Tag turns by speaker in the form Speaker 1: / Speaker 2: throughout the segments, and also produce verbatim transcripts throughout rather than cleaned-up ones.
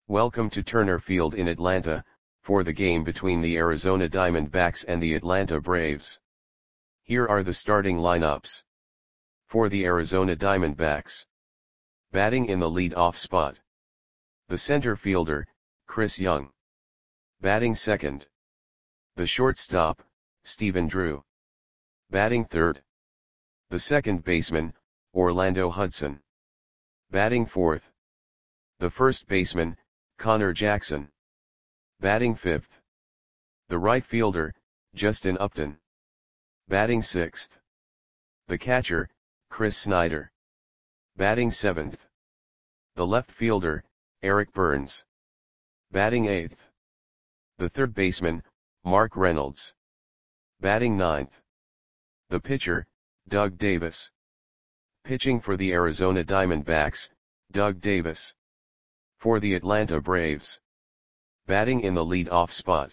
Speaker 1: Welcome to Turner Field in Atlanta, for the game between the Arizona Diamondbacks and the Atlanta Braves. Here are the starting lineups. For the Arizona Diamondbacks. Batting in the lead-off spot. The center fielder, Chris Young. Batting second. The shortstop, Stephen Drew. Batting third. The second baseman, Orlando Hudson. Batting fourth. The first baseman, Connor Jackson. Batting fifth. The right fielder, Justin Upton. Batting sixth. The catcher, Chris Snyder. Batting seventh. The left fielder, Eric Burns. Batting eighth. The third baseman, Mark Reynolds. Batting ninth. The pitcher, Doug Davis. Pitching for the Arizona Diamondbacks, Doug Davis. For the Atlanta Braves. Batting in the lead-off spot.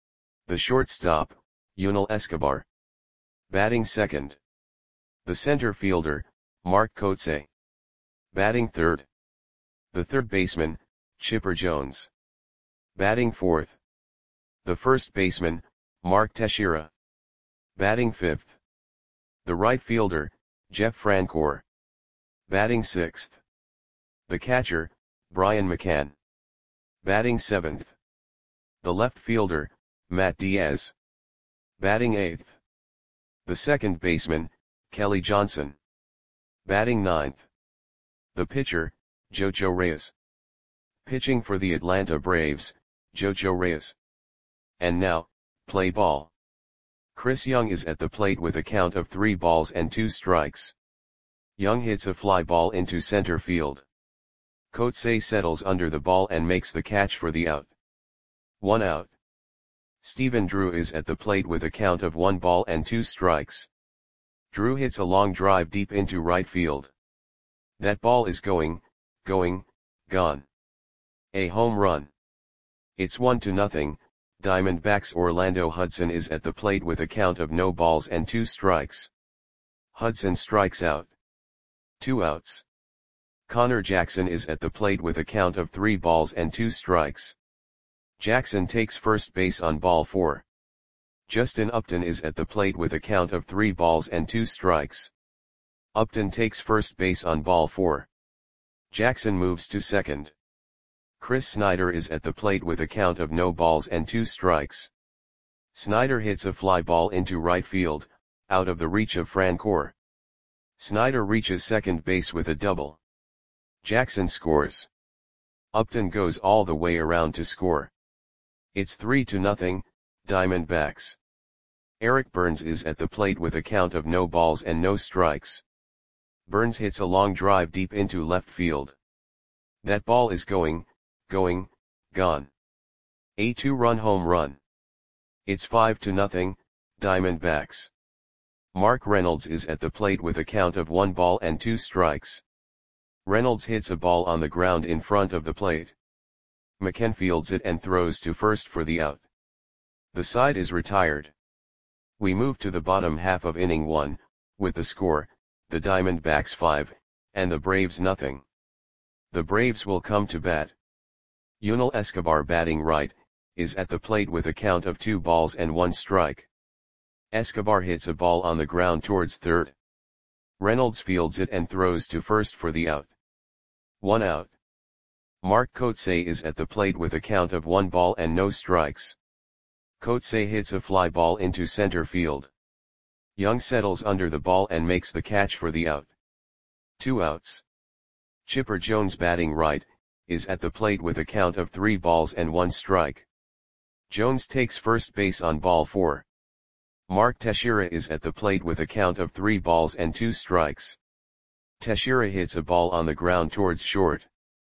Speaker 1: The shortstop, Yunel Escobar. Batting second. The center fielder, Mark Kotsay. Batting third. The third baseman, Chipper Jones. Batting fourth. The first baseman, Mark Teixeira. Batting fifth. The right fielder, Jeff Francoeur. Batting sixth. The catcher, Brian McCann. Batting seventh. The left fielder, Matt Diaz. Batting eighth. The second baseman, Kelly Johnson. Batting ninth. The pitcher, Jojo Reyes. Pitching for the Atlanta Braves, Jojo Reyes. And now, play ball. Chris Young is at the plate with a count of three balls and two strikes. Young hits a fly ball into center field. Kotsay settles under the ball and makes the catch for the out. One out. Stephen Drew is at the plate with a count of one ball and two strikes. Drew hits a long drive deep into right field. That ball is going, going, gone. A home run. It's one to nothing. Diamondbacks Orlando Hudson is at the plate with a count of no balls and two strikes. Hudson strikes out. Two outs. Connor Jackson is at the plate with a count of three balls and two strikes. Jackson takes first base on ball four. Justin Upton is at the plate with a count of three balls and two strikes. Upton takes first base on ball four. Jackson moves to second. Chris Snyder is at the plate with a count of no balls and two strikes. Snyder hits a fly ball into right field, out of the reach of Francoeur. Snyder reaches second base with a double. Jackson scores. Upton goes all the way around to score. It's three to nothing, Diamondbacks. Eric Burns is at the plate with a count of no balls and no strikes. Burns hits a long drive deep into left field. That ball is going, going, gone. A two-run home run. It's five to nothing, Diamondbacks. Mark Reynolds is at the plate with a count of one ball and two strikes. Reynolds hits a ball on the ground in front of the plate. McCann fields it and throws to first for the out. The side is retired. We move to the bottom half of inning one, with the score, the Diamondbacks five, and the Braves nothing. The Braves will come to bat. Yunel Escobar batting right, is at the plate with a count of two balls and one strike. Escobar hits a ball on the ground towards third. Reynolds fields it and throws to first for the out. One out. Mark Kotsay is at the plate with a count of one ball and no strikes. Kotsay hits a fly ball into center field. Young settles under the ball and makes the catch for the out. Two outs. Chipper Jones batting right, is at the plate with a count of three balls and one strike. Jones takes first base on ball four. Mark Teixeira is at the plate with a count of three balls and two strikes. Teixeira hits a ball on the ground towards short.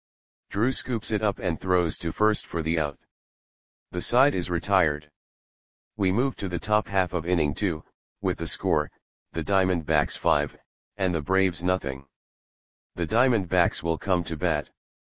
Speaker 1: Drew scoops it up and throws to first for the out. The side is retired. We move to the top half of inning two, with the score, the Diamondbacks five, and the Braves nothing. The Diamondbacks will come to bat.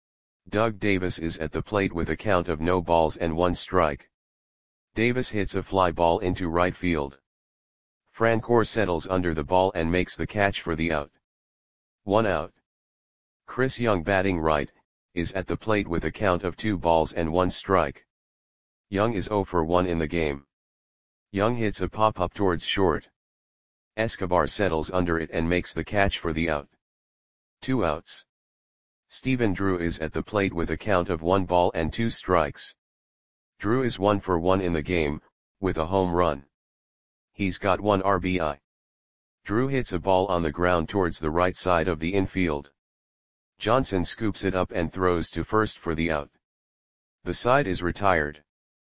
Speaker 1: Doug Davis is at the plate with a count of no balls and one strike. Davis hits a fly ball into right field. Francoeur settles under the ball and makes the catch for the out. One out. Chris Young batting right, is at the plate with a count of two balls and one strike. Young is zero for one in the game. Young hits a pop-up towards short. Escobar settles under it and makes the catch for the out. Two outs. Stephen Drew is at the plate with a count of one ball and two strikes. Drew is one for one in the game, with a home run. He's got one R B I. Drew hits a ball on the ground towards the right side of the infield. Johnson scoops it up and throws to first for the out. The side is retired.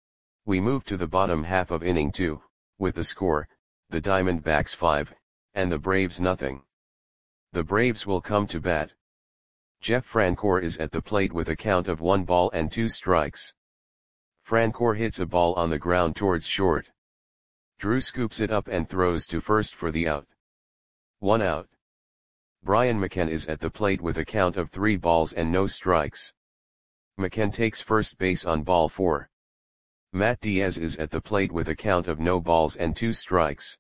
Speaker 1: We move to the bottom half of inning two, with the score, the Diamondbacks five, and the Braves nothing. The Braves will come to bat. Jeff Francoeur is at the plate with a count of one ball and two strikes. Francoeur hits a ball on the ground towards short. Drew scoops it up and throws to first for the out. One out. Brian McCann is at the plate with a count of three balls and no strikes. McCann takes first base on ball four. Matt Diaz is at the plate with a count of no balls and two strikes.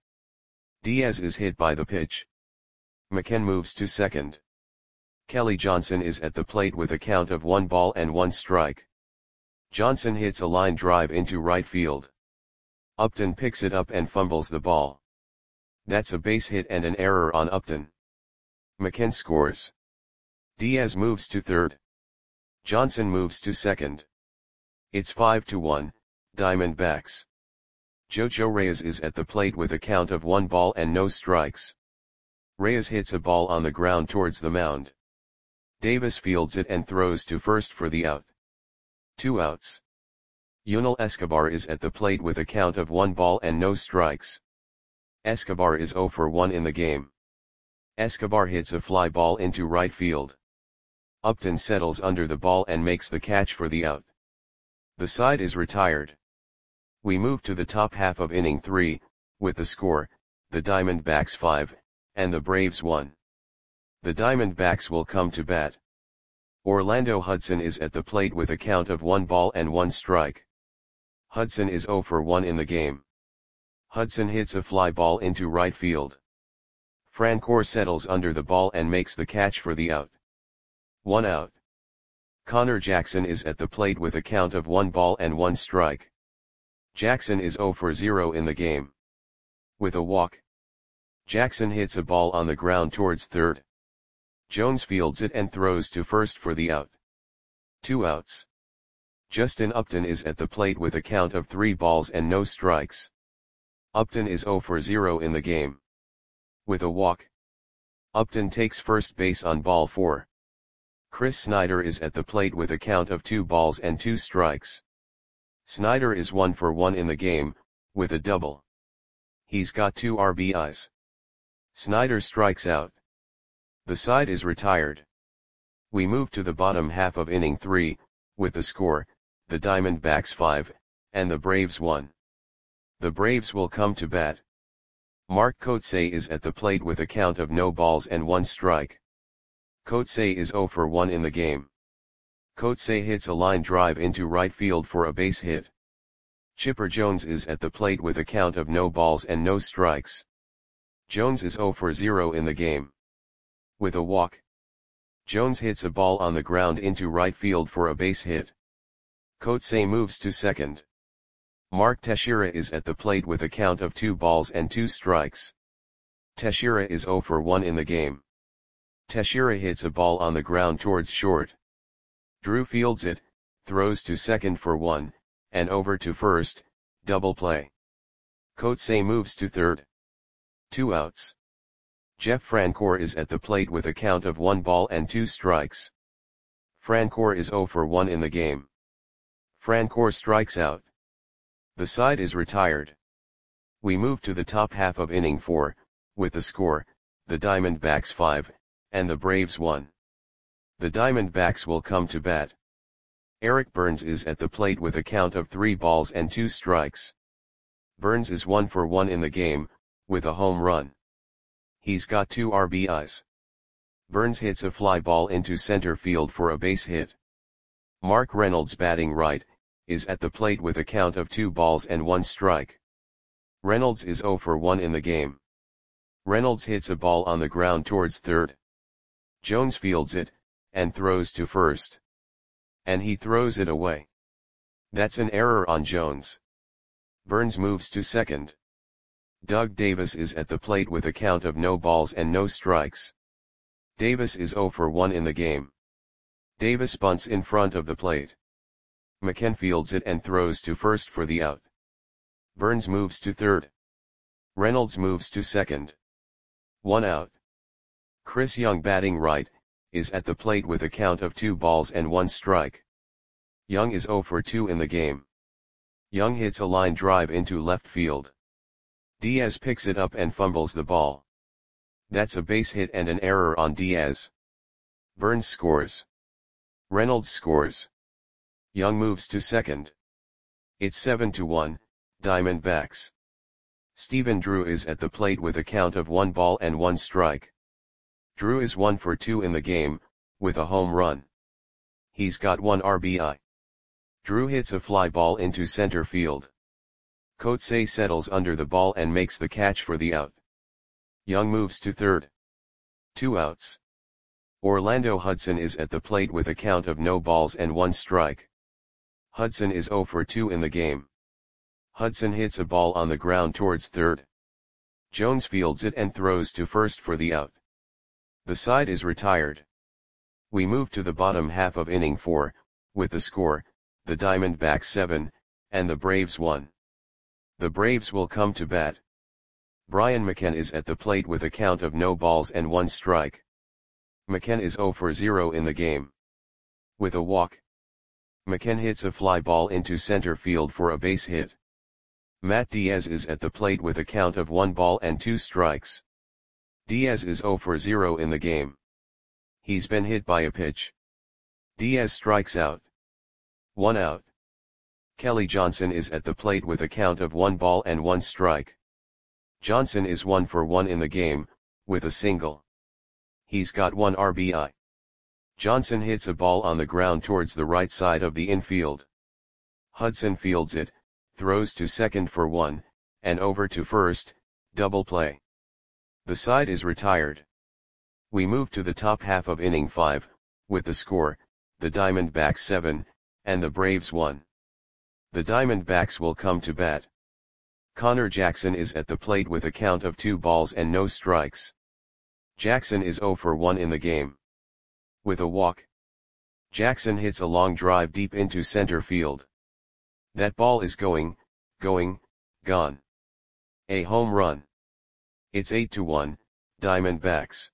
Speaker 1: Diaz is hit by the pitch. McCann moves to second. Kelly Johnson is at the plate with a count of one ball and one strike. Johnson hits a line drive into right field. Upton picks it up and fumbles the ball. That's a base hit and an error on Upton. McCann scores. Diaz moves to third. Johnson moves to second. It's five to one, Diamondbacks. Jojo Reyes is at the plate with a count of one ball and no strikes. Reyes hits a ball on the ground towards the mound. Davis fields it and throws to first for the out. Two outs. Yunel Escobar is at the plate with a count of one ball and no strikes. Escobar is zero for one in the game. Escobar hits a fly ball into right field. Upton settles under the ball and makes the catch for the out. The side is retired. We move to the top half of inning three, with the score, the Diamondbacks five, and the Braves one. The Diamondbacks will come to bat. Orlando Hudson is at the plate with a count of one ball and one strike. Hudson is zero for one in the game. Hudson hits a fly ball into right field. Francoeur settles under the ball and makes the catch for the out. One out. Connor Jackson is at the plate with a count of one ball and one strike. Jackson is zero for zero in the game. With a walk. Jackson hits a ball on the ground towards third. Jones fields it and throws to first for the out. Two outs. Justin Upton is at the plate with a count of three balls and no strikes. Upton is zero for zero in the game. With a walk. Upton takes first base on ball four. Chris Snyder is at the plate with a count of two balls and two strikes. Snyder is one for one in the game, with a double. He's got two R B Is. Snyder strikes out. The side is retired. We move to the bottom half of inning three, with the score, the Diamondbacks five, and the Braves one. The Braves will come to bat. Mark Kotsay is at the plate with a count of no balls and one strike. Kotsay is zero for one in the game. Kotsay hits a line drive into right field for a base hit. Chipper Jones is at the plate with a count of no balls and no strikes. Jones is zero for zero in the game. With a walk. Jones hits a ball on the ground into right field for a base hit. Kotsay moves to second. Mark Teixeira is at the plate with a count of two balls and two strikes. Teixeira is zero for one in the game. Teixeira hits a ball on the ground towards short. Drew fields it, throws to second for one, and over to first, double play. Kotsay moves to third. Two outs. Jeff Francoeur is at the plate with a count of one ball and two strikes. Francoeur is zero for one in the game. Francoeur strikes out. The side is retired. We move to the top half of inning four, with the score, the Diamondbacks five, and the Braves one. The Diamondbacks will come to bat. Eric Burns is at the plate with a count of three balls and two strikes. Burns is one for one in the game, with a home run. He's got two R B Is. Burns hits a fly ball into center field for a base hit. Mark Reynolds, batting right, is at the plate with a count of two balls and one strike. Reynolds is zero for one in the game. Reynolds hits a ball on the ground towards third. Jones fields it, and throws to first. And he throws it away. That's an error on Jones. Burns moves to second. Doug Davis is at the plate with a count of no balls and no strikes. Davis is zero for one in the game. Davis bunts in front of the plate. McKen fields it and throws to first for the out. Burns moves to third. Reynolds moves to second. One out. Chris Young, batting right, is at the plate with a count of two balls and one strike. Young is zero for two in the game. Young hits a line drive into left field. Diaz picks it up and fumbles the ball. That's a base hit and an error on Diaz. Burns scores. Reynolds scores. Young moves to second. It's seven to one, Diamondbacks. Stephen Drew is at the plate with a count of one ball and one strike. Drew is one for two in the game, with a home run. He's got one R B I. Drew hits a fly ball into center field. Coetzee settles under the ball and makes the catch for the out. Young moves to third. Two outs. Orlando Hudson is at the plate with a count of no balls and one strike. Hudson is zero for two in the game. Hudson hits a ball on the ground towards third. Jones fields it and throws to first for the out. The side is retired. We move to the bottom half of inning four, with the score, the Diamondbacks seven, and the Braves one. The Braves will come to bat. Brian McKen is at the plate with a count of no balls and one strike. McKen is zero for zero in the game. With a walk, McKen hits a fly ball into center field for a base hit. Matt Diaz is at the plate with a count of one ball and two strikes. Diaz is zero for zero in the game. He's been hit by a pitch. Diaz strikes out. One out. Kelly Johnson is at the plate with a count of one ball and one strike. Johnson is one for one in the game, with a single. He's got one R B I. Johnson hits a ball on the ground towards the right side of the infield. Hudson fields it, throws to second for one, and over to first, double play. The side is retired. We move to the top half of inning five, with the score, the Diamondbacks seven, and the Braves one. The Diamondbacks will come to bat. Connor Jackson is at the plate with a count of two balls and no strikes. Jackson is zero for one in the game. With a walk, Jackson hits a long drive deep into center field. That ball is going, going, gone. A home run. It's eight to one, Diamondbacks.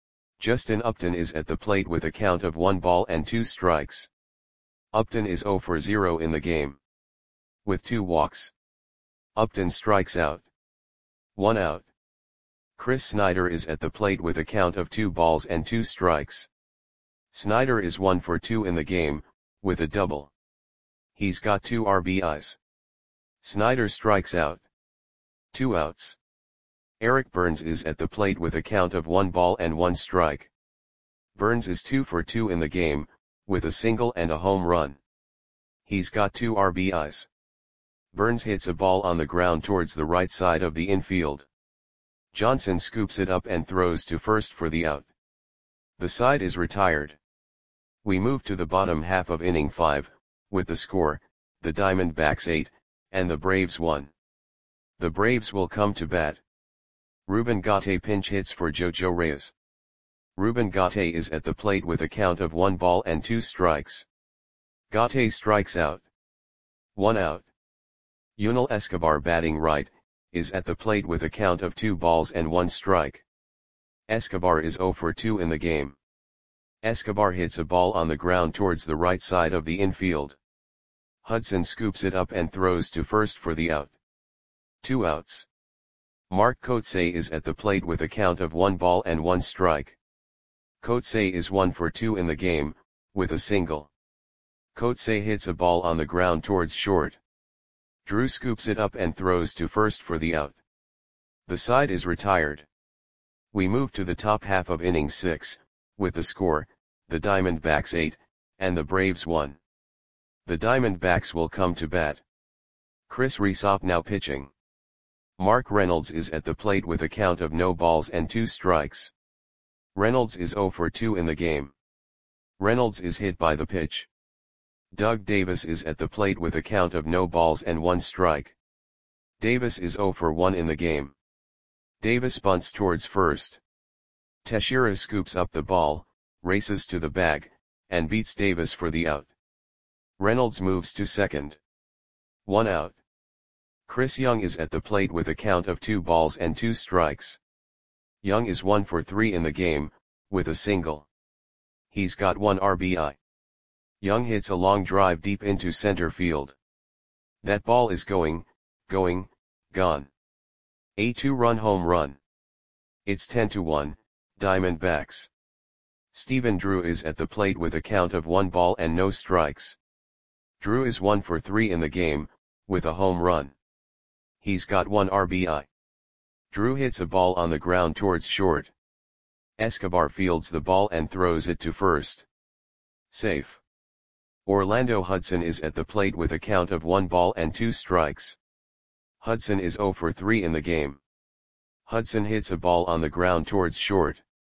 Speaker 1: Justin Upton is at the plate with a count of one ball and two strikes. Upton is zero for zero in the game. With two walks, Upton strikes out. One out. Chris Snyder is at the plate with a count of two balls and two strikes. Snyder is one for two in the game, with a double. He's got two R B Is. Snyder strikes out. Two outs. Eric Burns is at the plate with a count of one ball and one strike. Burns is two for two in the game, with a single and a home run. He's got two R B Is. Burns hits a ball on the ground towards the right side of the infield. Johnson scoops it up and throws to first for the out. The side is retired. We move to the bottom half of inning five, with the score, the Diamondbacks eight, and the Braves one. The Braves will come to bat. Ruben Gatte pinch hits for Jojo Reyes. Ruben Gatte is at the plate with a count of one ball and two strikes. Gatte strikes out. One out. Yunel Escobar, batting right, is at the plate with a count of two balls and one strike. Escobar is zero for two in the game. Escobar hits a ball on the ground towards the right side of the infield. Hudson scoops it up and throws to first for the out. Two outs. Mark Coetzee is at the plate with a count of one ball and one strike. Coetzee is one for two in the game, with a single. Coetzee hits a ball on the ground towards short. Drew scoops it up and throws to first for the out. The side is retired. We move to the top half of inning six, with the score, the Diamondbacks eight, and the Braves one. The Diamondbacks will come to bat. Chris Rysop now pitching. Mark Reynolds is at the plate with a count of no balls and two strikes. Reynolds is zero for two in the game. Reynolds is hit by the pitch. Doug Davis is at the plate with a count of no balls and one strike. Davis is zero for one in the game. Davis bunts towards first. Teixeira scoops up the ball, races to the bag, and beats Davis for the out. Reynolds moves to second. One out. Chris Young is at the plate with a count of two balls and two strikes. Young is one for three in the game, with a single. He's got one R B I. Young hits a long drive deep into center field. That ball is going, going, gone. A two-run home run. It's ten to one, Diamondbacks. Stephen Drew is at the plate with a count of one ball and no strikes. Drew is one for three in the game, with a home run. He's got one R B I. Drew hits a ball on the ground towards short. Escobar fields the ball and throws it to first. Safe. Orlando Hudson is at the plate with a count of one ball and two strikes. Hudson is zero for three in the game. Hudson hits a ball on the ground towards short.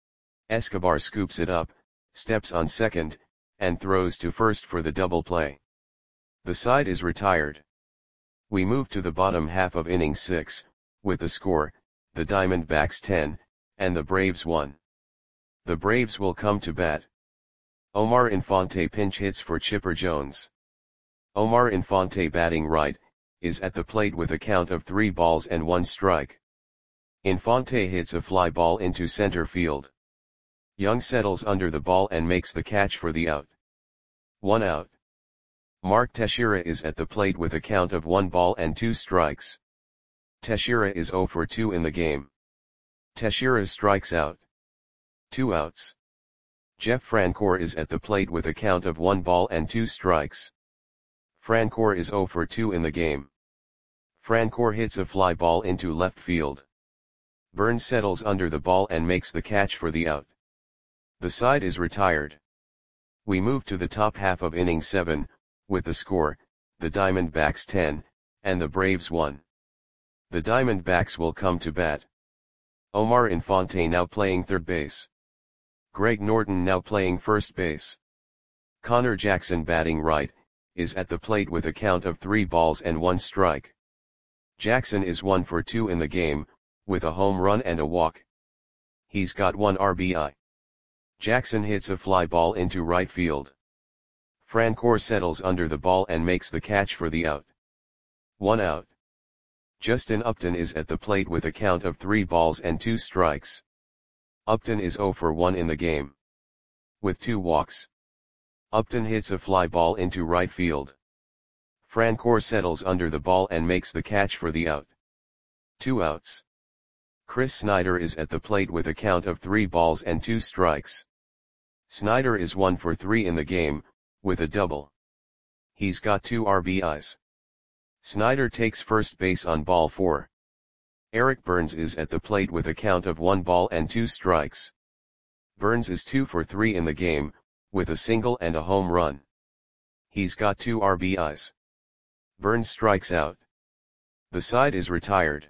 Speaker 1: Escobar scoops it up, steps on second, and throws to first for the double play. The side is retired. We move to the bottom half of inning six, with the score, the Diamondbacks ten, and the Braves one. The Braves will come to bat. Omar Infante pinch hits for Chipper Jones. Omar Infante, batting right, is at the plate with a count of three balls and one strike. Infante hits a fly ball into center field. Young settles under the ball and makes the catch for the out. One out. Mark Teixeira is at the plate with a count of one ball and two strikes. Teixeira is zero for two in the game. Teixeira strikes out. Two outs. Jeff Francoeur is at the plate with a count of one ball and two strikes. Francoeur is zero for two in the game. Francoeur hits a fly ball into left field. Burns settles under the ball and makes the catch for the out. The side is retired. We move to the top half of inning seven, with the score, the Diamondbacks ten, and the Braves one. The Diamondbacks will come to bat. Omar Infante now playing third base. Greg Norton now playing first base. Connor Jackson, batting right, is at the plate with a count of three balls and one strike. Jackson is one for two in the game, with a home run and a walk. He's got one R B I. Jackson hits a fly ball into right field. Francoeur settles under the ball and makes the catch for the out. One out. Justin Upton is at the plate with a count of three balls and two strikes. Upton is zero for one in the game. With two walks. Upton hits a fly ball into right field. Francoeur settles under the ball and makes the catch for the out. Two outs. Chris Snyder is at the plate with a count of three balls and two strikes. Snyder is one for three in the game, with a double. He's got two R B Is. Snyder takes first base on ball four. Eric Burns is at the plate with a count of one ball and two strikes. Burns is two for three in the game, with a single and a home run. He's got two R B Is. Burns strikes out. The side is retired.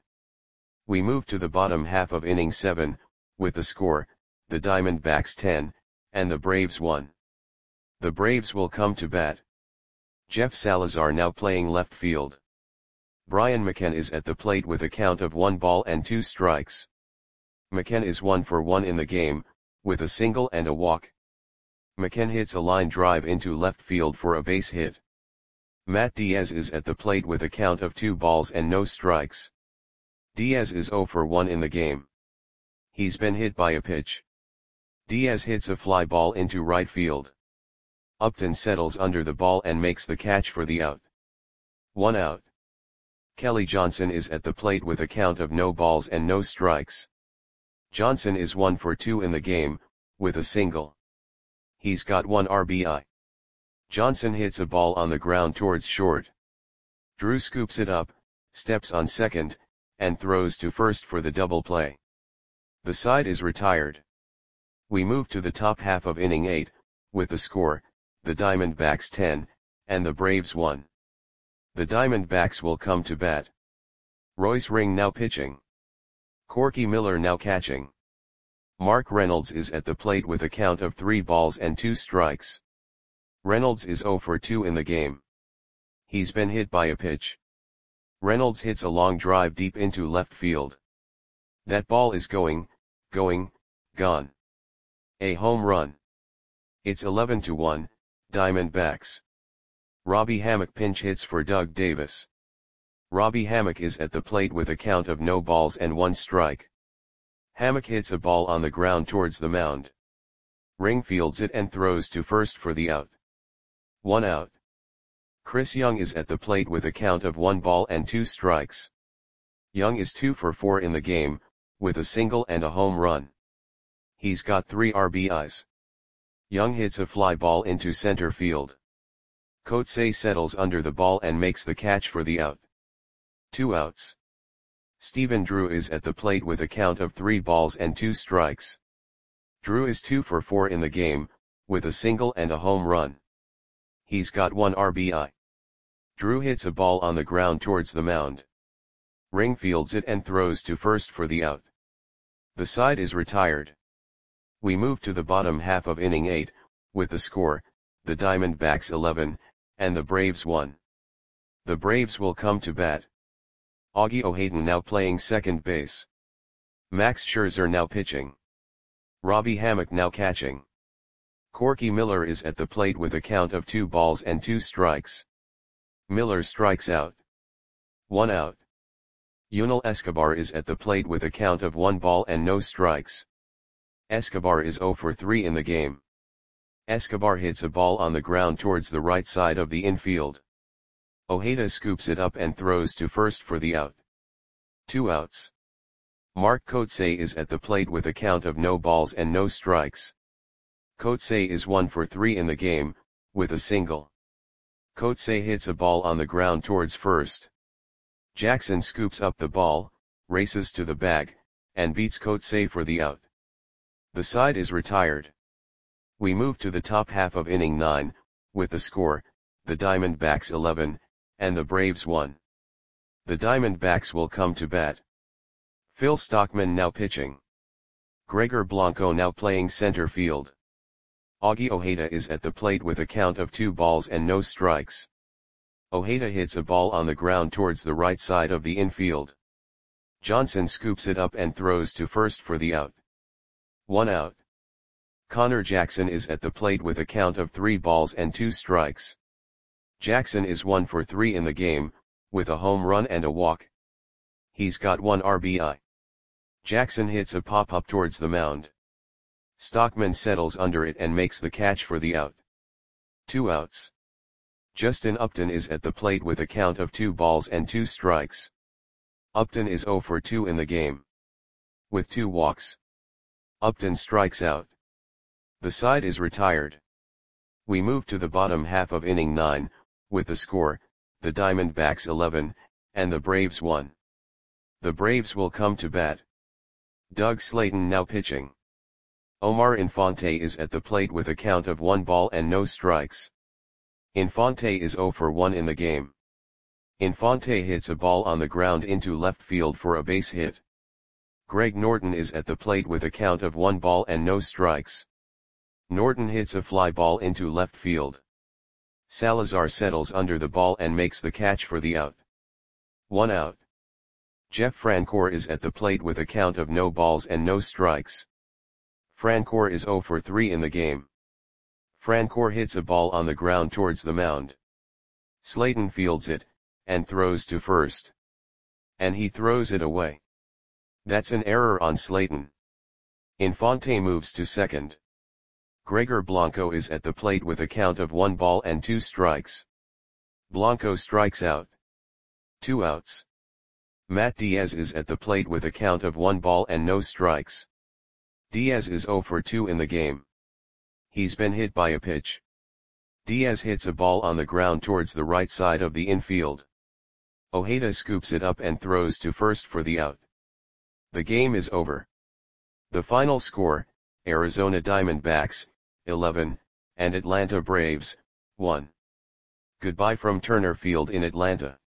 Speaker 1: We move to the bottom half of inning seven, with the score, the Diamondbacks ten, and the Braves one. The Braves will come to bat. Jeff Salazar now playing left field. Brian McCann is at the plate with a count of one ball and two strikes. McCann is one for one in the game, with a single and a walk. McCann hits a line drive into left field for a base hit. Matt Diaz is at the plate with a count of two balls and no strikes. Diaz is zero for one in the game. He's been hit by a pitch. Diaz hits a fly ball into right field. Upton settles under the ball and makes the catch for the out. One out. Kelly Johnson is at the plate with a count of no balls and no strikes. Johnson is one for two in the game, with a single. He's got one R B I. Johnson hits a ball on the ground towards short. Drew scoops it up, steps on second, and throws to first for the double play. The side is retired. We move to the top half of inning eight, with the score, the Diamondbacks ten, and the Braves one. The Diamondbacks will come to bat. Royce Ring now pitching. Corky Miller now catching. Mark Reynolds is at the plate with a count of three balls and two strikes. Reynolds is zero for two in the game. He's been hit by a pitch. Reynolds hits a long drive deep into left field. That ball is going, going, gone. A home run. It's eleven to one, Diamondbacks. Robbie Hammock pinch hits for Doug Davis. Robbie Hammock is at the plate with a count of no balls and one strike. Hammock hits a ball on the ground towards the mound. Ring fields it and throws to first for the out. One out. Chris Young is at the plate with a count of one ball and two strikes. Young is two for four in the game, with a single and a home run. He's got three R B Is. Young hits a fly ball into center field. Coetzee settles under the ball and makes the catch for the out. Two outs. Stephen Drew is at the plate with a count of three balls and two strikes. Drew is two for four in the game, with a single and a home run. He's got one R B I. Drew hits a ball on the ground towards the mound. Ring fields it and throws to first for the out. The side is retired. We move to the bottom half of inning eight, with the score, the Diamondbacks eleven, and the Braves one. The Braves will come to bat. Augie O'Haden now playing second base. Max Scherzer now pitching. Robbie Hammock now catching. Corky Miller is at the plate with a count of two balls and two strikes. Miller strikes out. One out. Yunel Escobar is at the plate with a count of one ball and no strikes. Escobar is zero for three in the game. Escobar hits a ball on the ground towards the right side of the infield. Ojeda scoops it up and throws to first for the out. Two outs. Mark Coetzee is at the plate with a count of no balls and no strikes. Coetzee is one for three in the game, with a single. Coetzee hits a ball on the ground towards first. Jackson scoops up the ball, races to the bag, and beats Coetzee for the out. The side is retired. We move to the top half of inning nine, with the score, the Diamondbacks eleven, and the Braves one. The Diamondbacks will come to bat. Phil Stockman now pitching. Gregor Blanco now playing center field. Augie Ojeda is at the plate with a count of two balls and no strikes. Ojeda hits a ball on the ground towards the right side of the infield. Johnson scoops it up and throws to first for the out. One out. Connor Jackson is at the plate with a count of three balls and two strikes. Jackson is one for three in the game, with a home run and a walk. He's got one R B I. Jackson hits a pop-up towards the mound. Stockman settles under it and makes the catch for the out. Two outs. Justin Upton is at the plate with a count of two balls and two strikes. Upton is zero for two in the game. With two walks. Upton strikes out. The side is retired. We move to the bottom half of inning nine, with the score, the Diamondbacks eleven, and the Braves one. The Braves will come to bat. Doug Slayton now pitching. Omar Infante is at the plate with a count of one ball and no strikes. Infante is zero for one in the game. Infante hits a ball on the ground into left field for a base hit. Greg Norton is at the plate with a count of one ball and no strikes. Norton hits a fly ball into left field. Salazar settles under the ball and makes the catch for the out. One out. Jeff Francoeur is at the plate with a count of no balls and no strikes. Francoeur is zero for three in the game. Francoeur hits a ball on the ground towards the mound. Slayton fields it, and throws to first. And he throws it away. That's an error on Slayton. Infante moves to second. Gregor Blanco is at the plate with a count of one ball and two strikes. Blanco strikes out. Two outs. Matt Diaz is at the plate with a count of one ball and no strikes. Diaz is zero for two in the game. He's been hit by a pitch. Diaz hits a ball on the ground towards the right side of the infield. Ojeda scoops it up and throws to first for the out. The game is over. The final score, Arizona Diamondbacks, eleven, and Atlanta Braves, one. Goodbye from Turner Field in Atlanta.